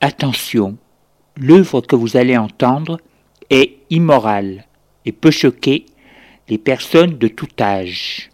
Attention, l'œuvre que vous allez entendre est immorale et peut choquer les personnes de tout âge.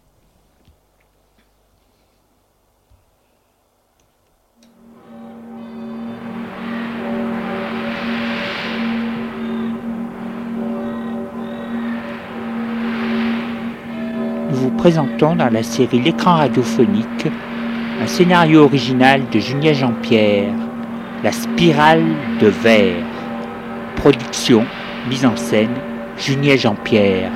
Nous vous présentons dans la série L'écran radiophonique un scénario original de Julien Jean-Pierre, La spirale de verre. Production, mise en scène, Julien Jean-Pierre.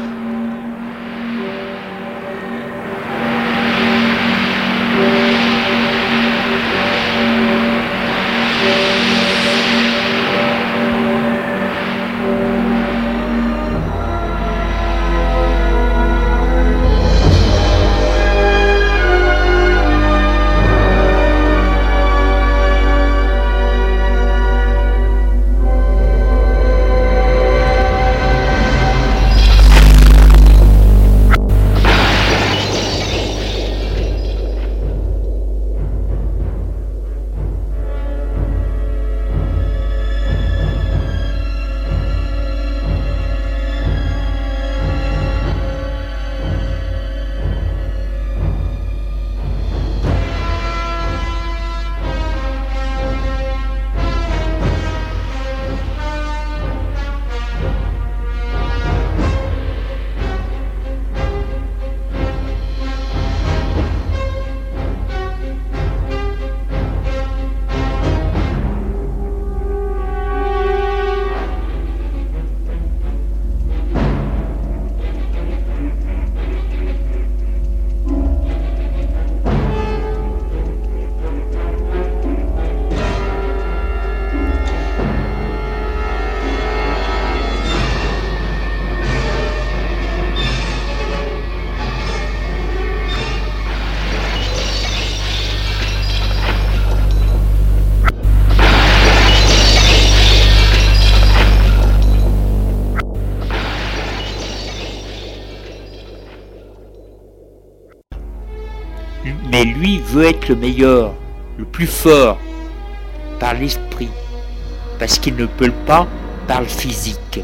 Mais lui veut être le meilleur, le plus fort, par l'esprit, parce qu'il ne peut pas par le physique.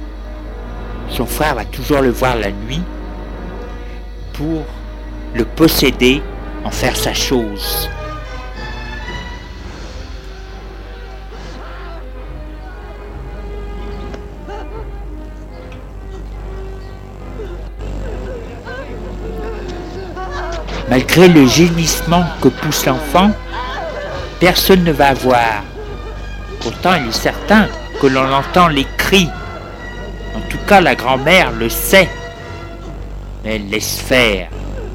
Son frère va toujours le voir la nuit pour le posséder, en faire sa chose. Malgré le gémissement que pousse l'enfant, personne ne va voir. Pourtant, il est certain que l'on entend les cris. En tout cas, la grand-mère le sait. Mais elle laisse faire.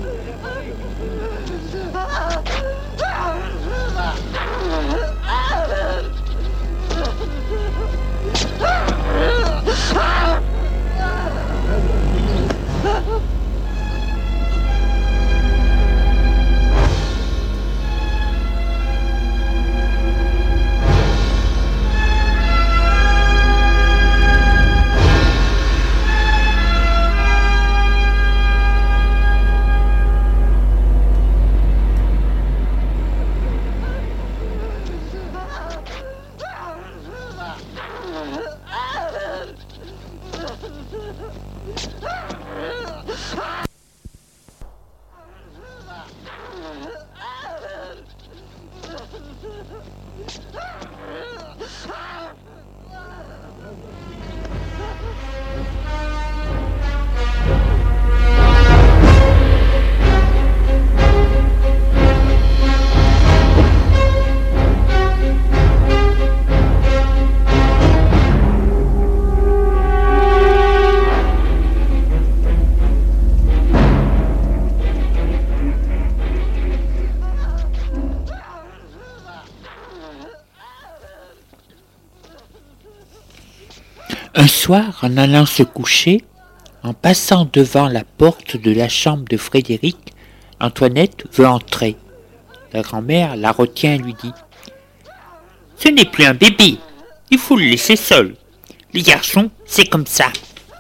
Un soir, en allant se coucher, en passant devant la porte de la chambre de Frédéric, Antoinette veut entrer. La grand-mère la retient et lui dit « Ce n'est plus un bébé, il faut le laisser seul. Les garçons, c'est comme ça. »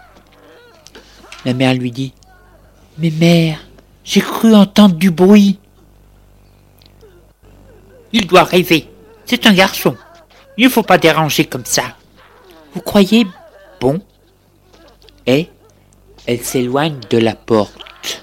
La mère lui dit « Mais mère, j'ai cru entendre du bruit. » « Il doit rêver, c'est un garçon. Il ne faut pas déranger comme ça. Vous croyez bon? Et elle s'éloigne de la porte.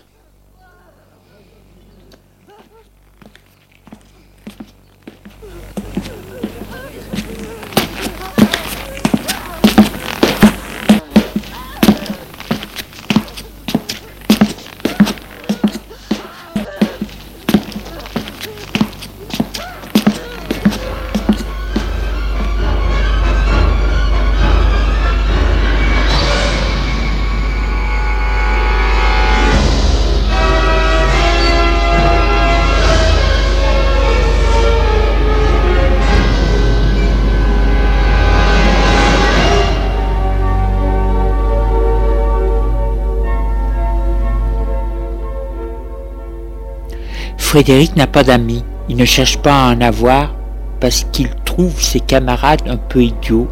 Frédéric n'a pas d'amis, il ne cherche pas à en avoir parce qu'il trouve ses camarades un peu idiots,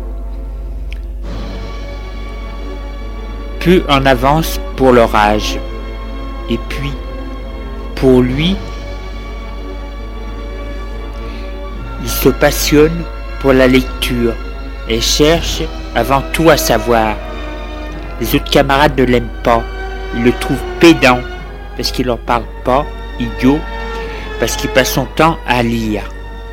peu en avance pour leur âge. Et puis, pour lui, il se passionne pour la lecture et cherche avant tout à savoir. Les autres camarades ne l'aiment pas, ils le trouvent pédant parce qu'il leur parle pas, idiot, parce qu'il passe son temps à lire.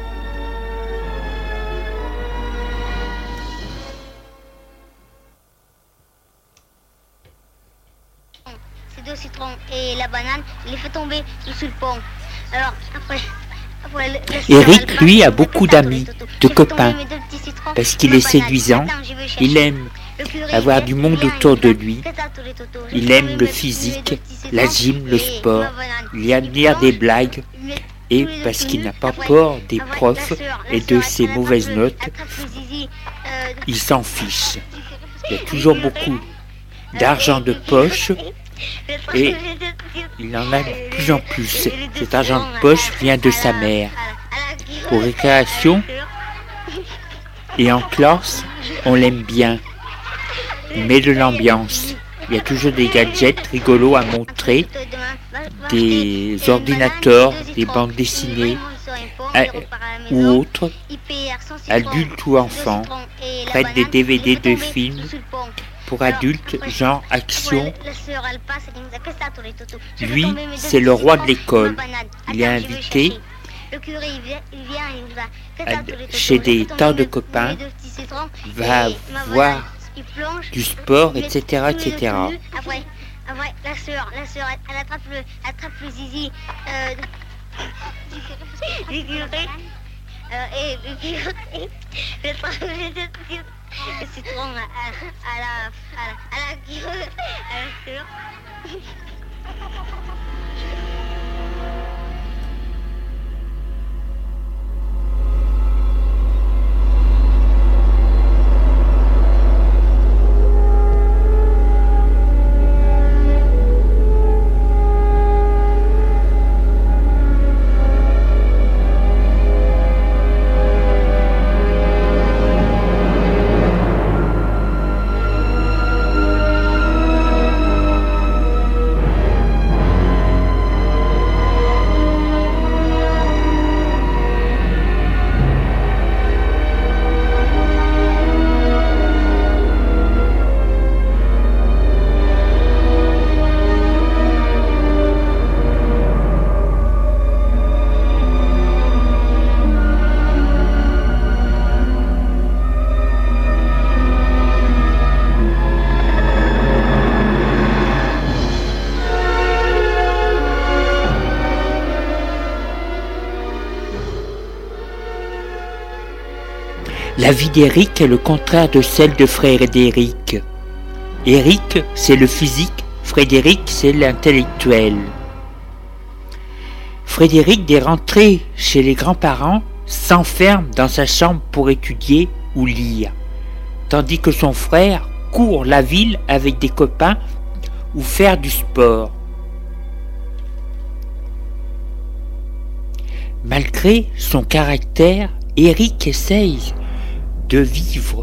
Ces 2 citrons et la banane, il les fait tomber sous le pont. Alors, après Eric, lui, a beaucoup d'amis, de copains, parce qu'il est séduisant, il aime avoir du monde autour de lui, il aime le physique, la gym, le sport, il aime lire des blagues, et parce qu'il n'a pas peur des profs et de ses mauvaises notes, il s'en fiche. Il a toujours beaucoup d'argent de poche et il en a de plus en plus. Cet argent de poche vient de sa mère. Aux récréations et en classe, on l'aime bien. Il met de l'ambiance. Il y a toujours des gadgets rigolos à montrer, des ordinateurs, des bandes dessinées ou autres, adultes ou enfants, prête des DVD de films pour adultes, genre action. Lui, c'est le roi de l'école. Il est invité chez des tas de copains, va voir du sport, etc., etc. Après, la sœur, elle attrape le zizi du curé. Et le curé, le citron à la sœur. La vie d'Éric est le contraire de celle de Frédéric. Éric, c'est le physique, Frédéric, c'est l'intellectuel. Frédéric, dès rentré chez les grands-parents, s'enferme dans sa chambre pour étudier ou lire, tandis que son frère court la ville avec des copains ou faire du sport. Malgré son caractère, Éric essaye de vivre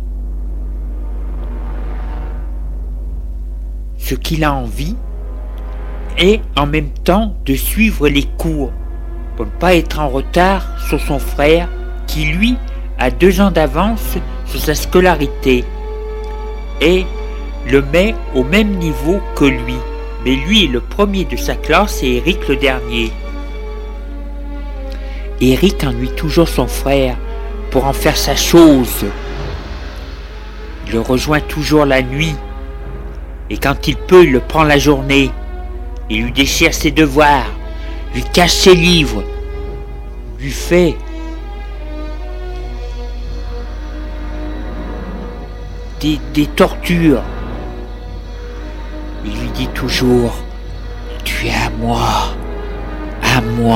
ce qu'il a envie et en même temps de suivre les cours pour ne pas être en retard sur son frère qui lui a 2 ans d'avance sur sa scolarité et le met au même niveau que lui. Mais lui est le premier de sa classe et Eric le dernier. Eric ennuie toujours son frère pour en faire sa chose. Il le rejoint toujours la nuit et quand il peut, il le prend la journée. Il lui déchire ses devoirs, lui cache ses livres, lui fait des tortures. Il lui dit toujours « Tu es à moi, à moi ».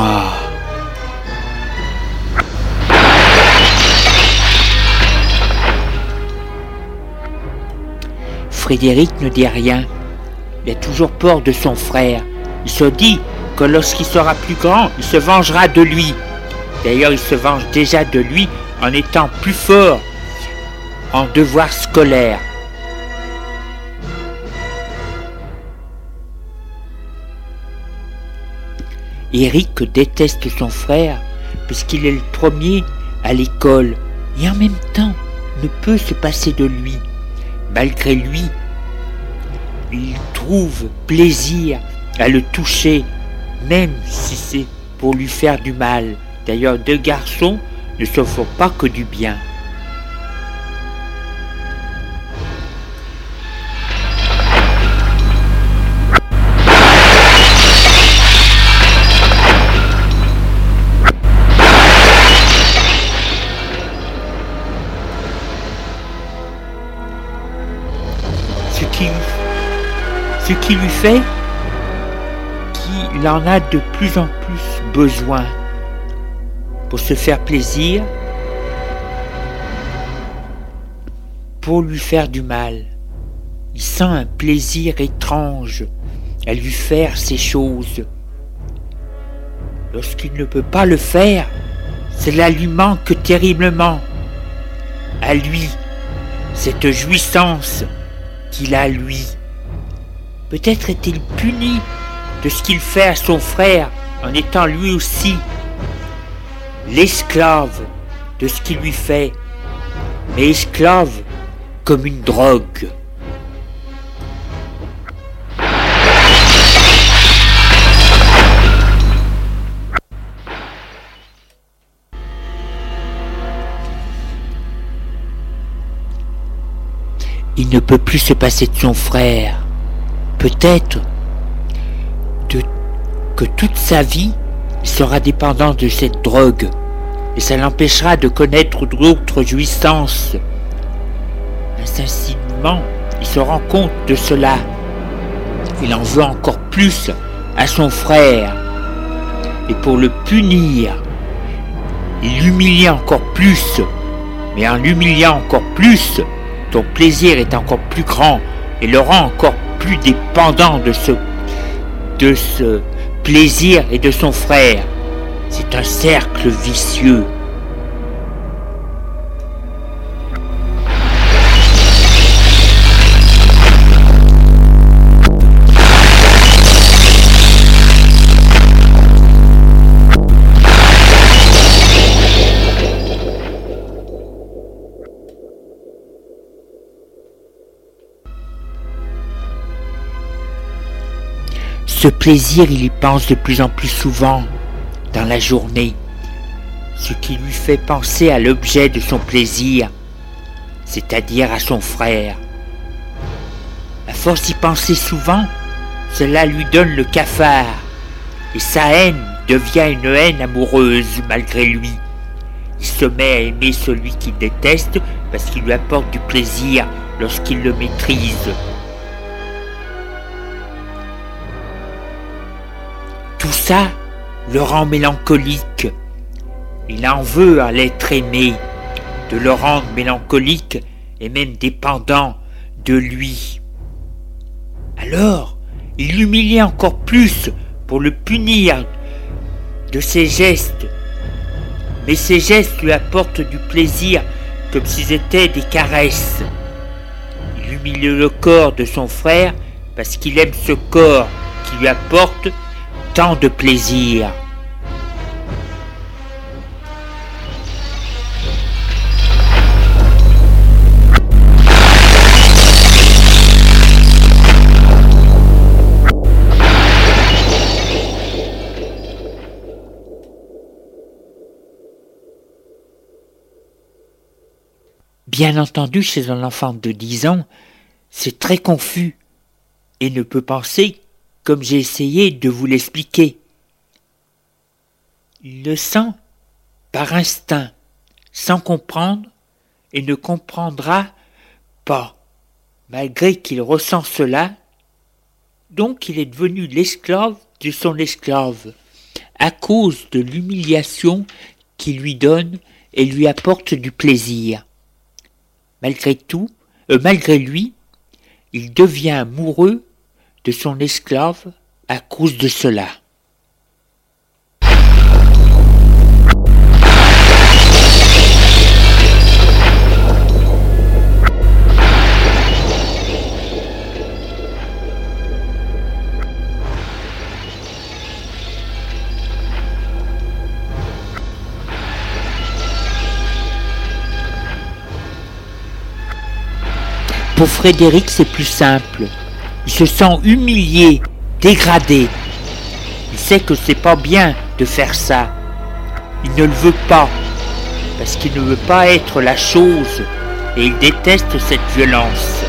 Frédéric ne dit rien. Il a toujours peur de son frère. Il se dit que lorsqu'il sera plus grand, il se vengera de lui. D'ailleurs, il se venge déjà de lui en étant plus fort en devoirs scolaires. Eric déteste son frère puisqu'il est le premier à l'école et en même temps ne peut se passer de lui. Malgré lui, il trouve plaisir à le toucher, même si c'est pour lui faire du mal. D'ailleurs, 2 garçons ne se font pas que du bien. Ce qui lui fait qu'il en a de plus en plus besoin pour se faire plaisir, pour lui faire du mal. Il sent un plaisir étrange à lui faire ces choses. Lorsqu'il ne peut pas le faire, cela lui manque terriblement. À lui, cette jouissance qu'il a lui. Peut-être est-il puni de ce qu'il fait à son frère en étant lui aussi l'esclave de ce qu'il lui fait, mais esclave comme une drogue. Il ne peut plus se passer de son frère. Peut-être que toute sa vie, il sera dépendant de cette drogue et ça l'empêchera de connaître d'autres jouissances. Instinctivement, il se rend compte de cela. Il en veut encore plus à son frère. Et pour le punir, il l'humilie encore plus. Mais en l'humiliant encore plus, ton plaisir est encore plus grand et le rend encore plus dépendant de ce plaisir et de son frère. C'est un cercle vicieux. Ce plaisir, il y pense de plus en plus souvent dans la journée, ce qui lui fait penser à l'objet de son plaisir, c'est-à-dire à son frère. À force d'y penser souvent, cela lui donne le cafard, et sa haine devient une haine amoureuse malgré lui. Il se met à aimer celui qu'il déteste parce qu'il lui apporte du plaisir lorsqu'il le maîtrise. Tout ça le rend mélancolique. Il en veut à l'être aimé, de le rendre mélancolique et même dépendant de lui. Alors, il l'humilie encore plus pour le punir de ses gestes. Mais ces gestes lui apportent du plaisir comme s'ils étaient des caresses. Il humilie le corps de son frère parce qu'il aime ce corps qui lui apporte tant de plaisir. Bien entendu, chez un enfant de 10 ans, c'est très confus et ne peut penser comme j'ai essayé de vous l'expliquer. Il le sent par instinct, sans comprendre, et ne comprendra pas, malgré qu'il ressent cela. Donc il est devenu l'esclave de son esclave, à cause de l'humiliation qu'il lui donne et lui apporte du plaisir. Malgré lui, il devient amoureux de son esclave à cause de cela. Pour Frédéric, c'est plus simple. Il se sent humilié, dégradé. Il sait que c'est pas bien de faire ça. Il ne le veut pas, parce qu'il ne veut pas être la chose, et il déteste cette violence.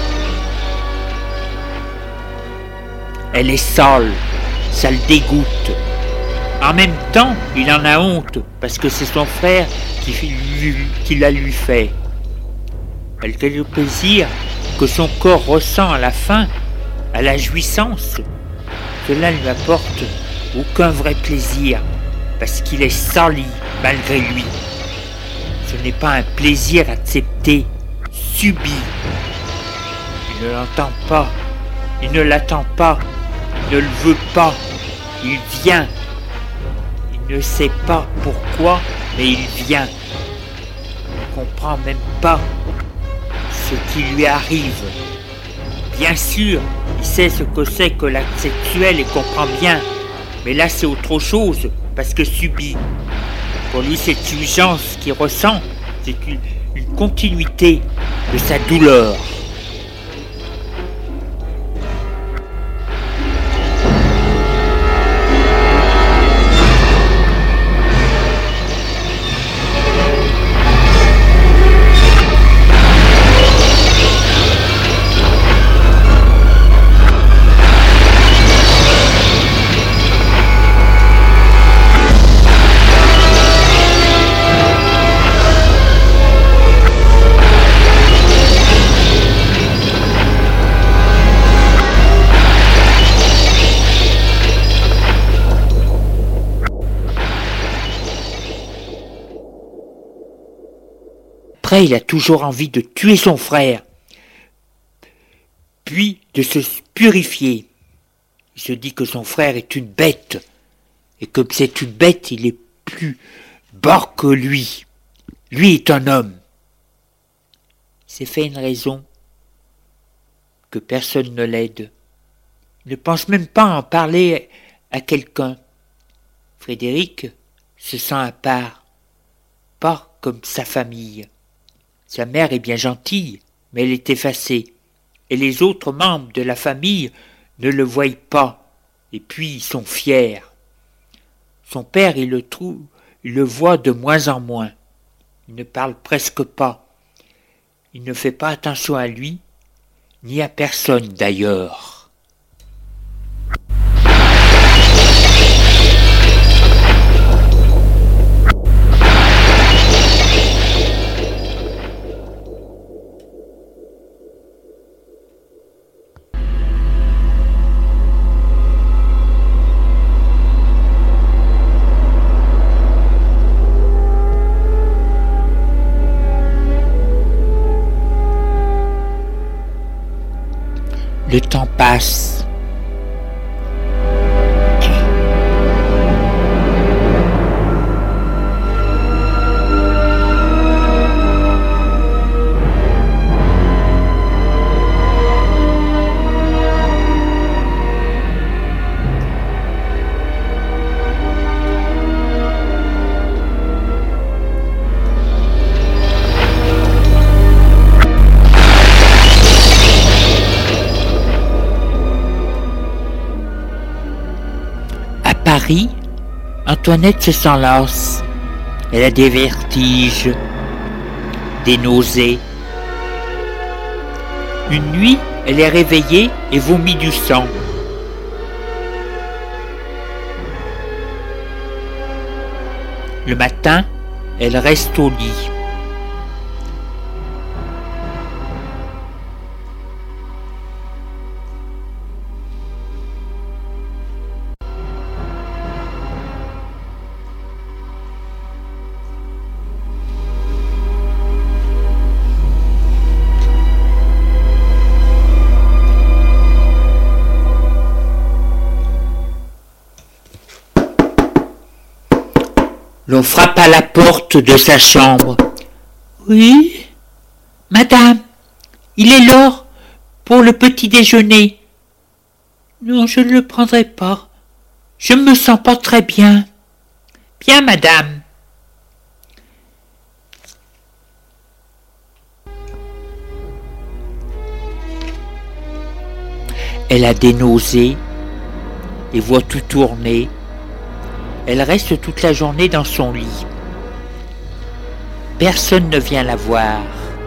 Elle est sale, ça le dégoûte. En même temps, il en a honte, parce que c'est son frère qui la lui fait. Malgré le plaisir que son corps ressent à la faim, à la jouissance, cela ne lui apporte aucun vrai plaisir, parce qu'il est sali malgré lui. Ce n'est pas un plaisir accepté, subi. Il ne l'entend pas, il ne l'attend pas, il ne le veut pas, il vient. Il ne sait pas pourquoi, mais il vient. Il ne comprend même pas ce qui lui arrive. Bien sûr, il sait ce que c'est que l'acte sexuel et comprend bien, mais là c'est autre chose, parce que subi. Pour lui, cette urgence qu'il ressent, c'est une continuité de sa douleur. Après, il a toujours envie de tuer son frère, puis de se purifier. Il se dit que son frère est une bête, et comme c'est une bête, il est plus bas que lui. Lui est un homme. Il s'est fait une raison que personne ne l'aide. Il ne pense même pas à en parler à quelqu'un. Frédéric se sent à part, pas comme sa famille. Sa mère est bien gentille, mais elle est effacée, et les autres membres de la famille ne le voient pas, et puis ils sont fiers. Son père, il le voit de moins en moins. Il ne parle presque pas. Il ne fait pas attention à lui, ni à personne d'ailleurs. Le temps passe. Paris, Antoinette se sent lasse. Elle a des vertiges, des nausées, Une nuit, elle est réveillée et vomit du sang. Le matin, elle reste au lit. L'on frappe à la porte de sa chambre. « Oui, madame, il est l'heure pour le petit déjeuner. »« Non, je ne le prendrai pas. Je ne me sens pas très bien. »« Bien, madame. » Elle a des nausées et voit tout tourner. Elle reste toute la journée dans son lit. Personne ne vient la voir.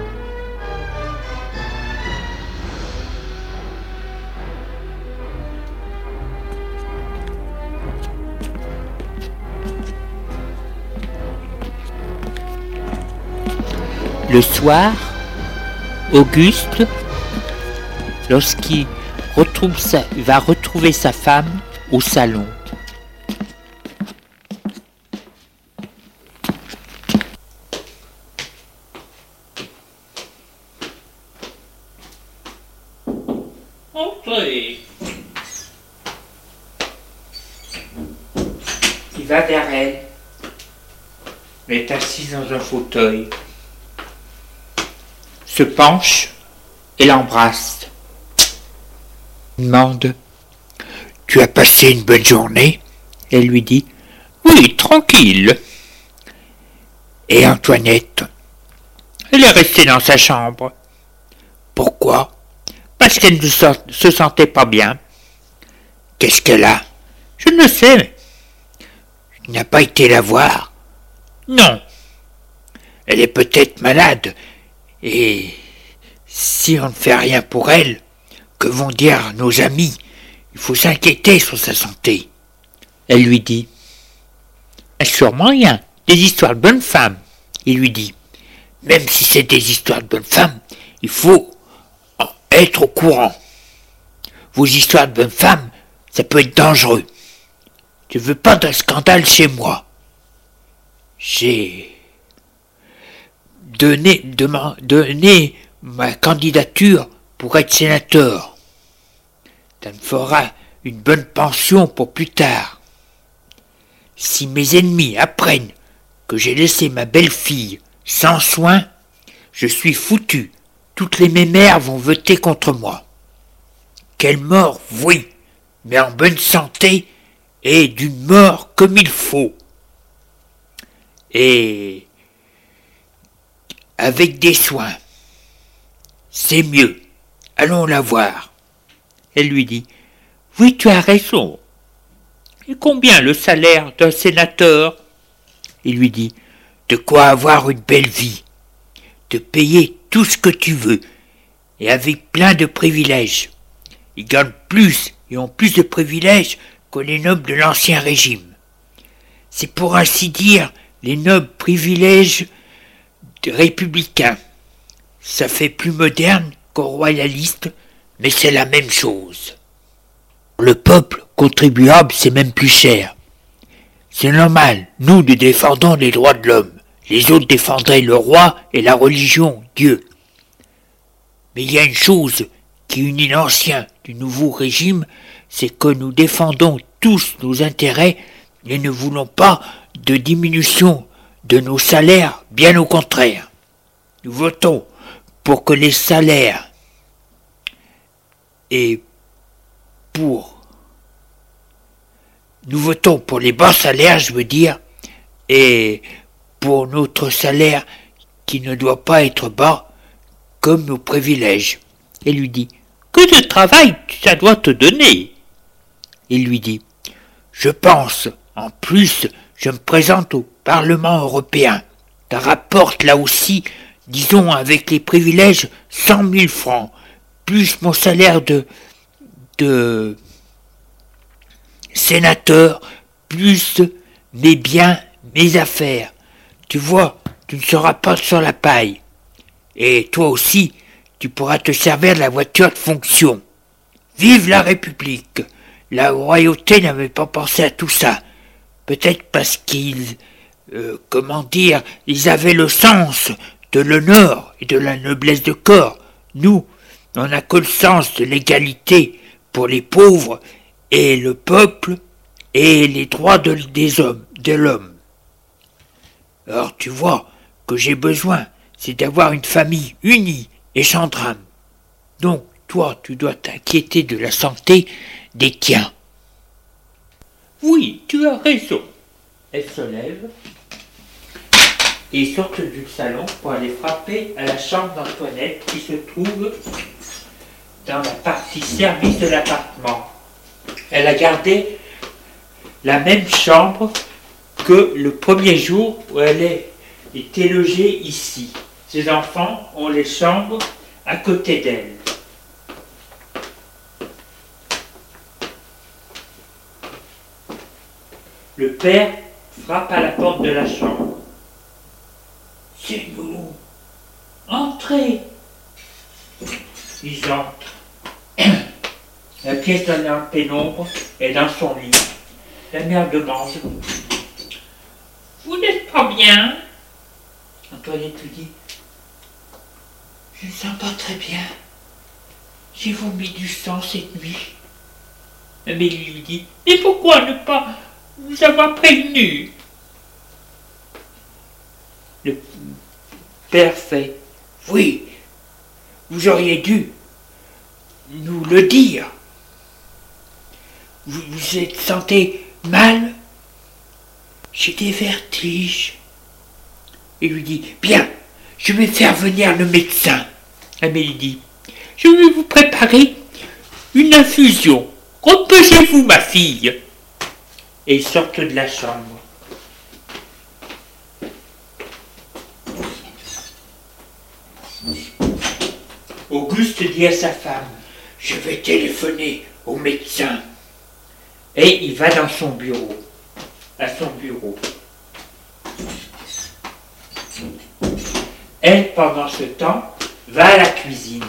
Le soir, Auguste, lorsqu'il va retrouver sa femme au salon. Entrez. Il va vers elle. Elle est assise dans un fauteuil. Se penche et l'embrasse. Il demande « Tu as passé une bonne journée ?» Elle lui dit « Oui, tranquille. » Et Antoinette? Elle est restée dans sa chambre. Pourquoi? Parce qu'elle ne se sentait pas bien. Qu'est-ce qu'elle a? Je ne sais. Tu n'as pas été la voir? Non. Elle est peut-être malade. Et si on ne fait rien pour elle, que vont dire nos amis? Il faut s'inquiéter sur sa santé. Elle lui dit. Sûrement rien. Des histoires de bonnes femmes. Il lui dit. Même si c'est des histoires de bonnes femmes, il faut être au courant. Vos histoires de bonnes femmes, ça peut être dangereux. Je veux pas d'un scandale chez moi. J'ai donné ma candidature pour être sénateur. Ça me fera une bonne pension pour plus tard. Si mes ennemis apprennent que j'ai laissé ma belle-fille sans soin, je suis foutu. Toutes les mémères vont voter contre moi. Quelle mort, oui, mais en bonne santé et d'une mort comme il faut. Et avec des soins. C'est mieux. Allons la voir. Elle lui dit, oui, tu as raison. Et combien le salaire d'un sénateur? Il lui dit, de quoi avoir une belle vie, de payer tout ce que tu veux, et avec plein de privilèges. Ils gagnent plus et ont plus de privilèges que les nobles de l'Ancien Régime. C'est pour ainsi dire les nobles privilèges républicains. Ça fait plus moderne qu'aux royalistes, mais c'est la même chose. Le peuple contribuable, c'est même plus cher. C'est normal, nous défendons les droits de l'homme. Les autres défendraient le roi et la religion, Dieu. Mais il y a une chose qui unit l'ancien du nouveau régime, c'est que nous défendons tous nos intérêts et ne voulons pas de diminution de nos salaires, bien au contraire. Nous votons pour que les salaires nous votons pour les bas salaires, je veux dire, et pour notre salaire qui ne doit pas être bas, comme nos privilèges. Elle lui dit, que de travail ça doit te donner? Il lui dit, je pense, en plus, je me présente au Parlement européen. Ça rapporte là aussi, disons avec les privilèges, 100 000 francs, plus mon salaire de sénateur, plus mes biens, mes affaires. Tu vois, tu ne seras pas sur la paille. Et toi aussi, tu pourras te servir de la voiture de fonction. Vive la République! La royauté n'avait pas pensé à tout ça. Peut-être parce qu'ils, ils avaient le sens de l'honneur et de la noblesse de corps. Nous, on n'a que le sens de l'égalité pour les pauvres et le peuple et les droits de l'homme. Alors tu vois que j'ai besoin, c'est d'avoir une famille unie et sans drame. Donc toi, tu dois t'inquiéter de la santé des tiens. Oui, tu as raison. Elle se lève et sort du salon pour aller frapper à la chambre d'Antoinette qui se trouve dans la partie service de l'appartement. Elle a gardé la même chambre que le premier jour où elle était logée ici. Ses enfants ont les chambres à côté d'elle. Le père frappe à la porte de la chambre. « C'est nous. Entrez !» Ils entrent. La pièce dans la pénombre est dans son lit. La mère demande « Vous n'êtes pas bien ?» Antoinette lui dit « Je ne sens pas très bien. J'ai vomi du sang cette nuit. » Amélie lui dit « Mais pourquoi ne pas nous avoir prévenus ?» Le père fait « Oui, vous auriez dû nous le dire. Vous vous êtes sentez mal? J'ai des vertiges. » Il lui dit « Bien, je vais faire venir le médecin. » Amélie dit « Je vais vous préparer une infusion. Reposez-vous, ma fille. » Et ils sortent de la chambre. Auguste dit à sa femme « Je vais téléphoner au médecin. » Et il va dans son bureau, à son bureau. Elle, pendant ce temps, va à la cuisine.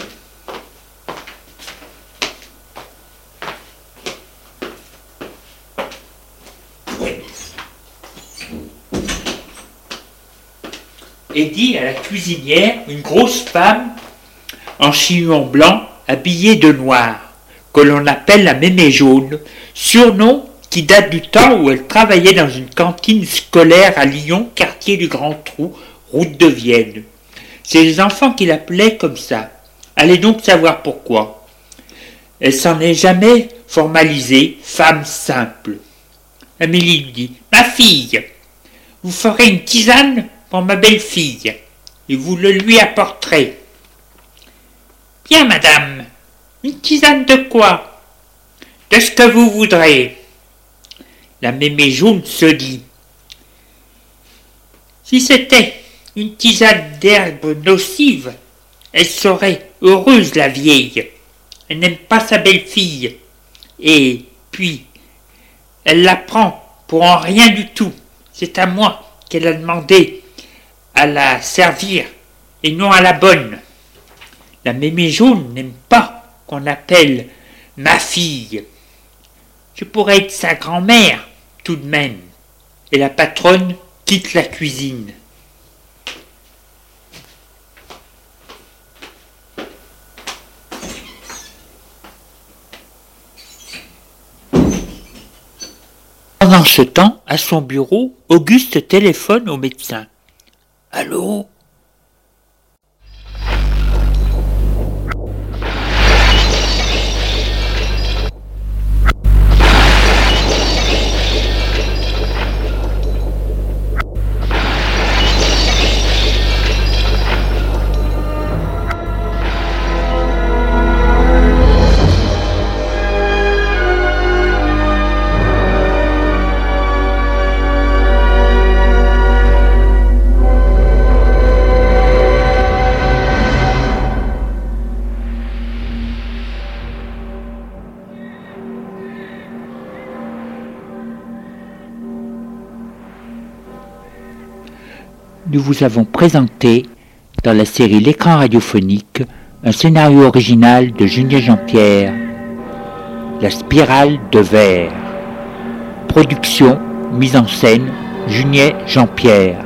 Et dit à la cuisinière, une grosse femme en chignon blanc, habillée de noir, que l'on appelle la mémé jaune, surnom qui date du temps où elle travaillait dans une cantine scolaire à Lyon, quartier du Grand Trou, route de Vienne. C'est les enfants qui l'appelaient comme ça. Allez donc savoir pourquoi. Elle s'en est jamais formalisée, femme simple. Amélie lui dit « Ma fille, vous ferez une tisane pour ma belle-fille, et vous le lui apporterez. » « Bien, madame. Une tisane de quoi? »« De ce que vous voudrez. » La mémé jaune se dit « Si c'était une tisane d'herbes nocives, elle serait heureuse, la vieille. Elle n'aime pas sa belle-fille. Et puis, elle la prend pour en rien du tout. C'est à moi qu'elle a demandé à la servir et non à la bonne. La mémé jaune n'aime pas qu'on appelle ma fille. Je pourrais être sa grand-mère, tout de même. » Et la patronne quitte la cuisine. Pendant ce temps, à son bureau, Auguste téléphone au médecin. « Allô ? nous vous avons présenté, dans la série L'écran radiophonique, un scénario original de Julien Jean-Pierre, La spirale de verre. Production, mise en scène, Julien Jean-Pierre.